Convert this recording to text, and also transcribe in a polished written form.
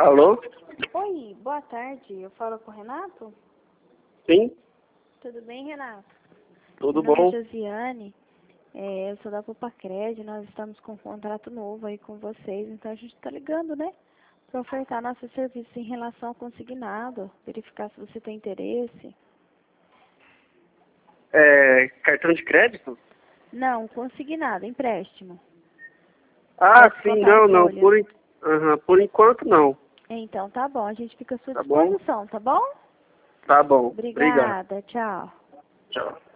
Alô? Oi, boa tarde. Eu falo com o Renato? Sim? Tudo bem, Renato? Tudo Meu nome bom? é Josiane. Eu sou da Pupacred. Nós estamos com um contrato novo aí com vocês. Então a gente está ligando, né? Para ofertar nosso serviço em relação ao consignado. Verificar se você tem interesse. Cartão de crédito? Não, consignado, empréstimo. Ah, Pode sim, colocar em não. folha. Por enquanto não. Então tá bom. A gente fica à sua Tá bom? disposição, tá bom? Tá bom. Obrigado. Obrigada. Tchau. Tchau.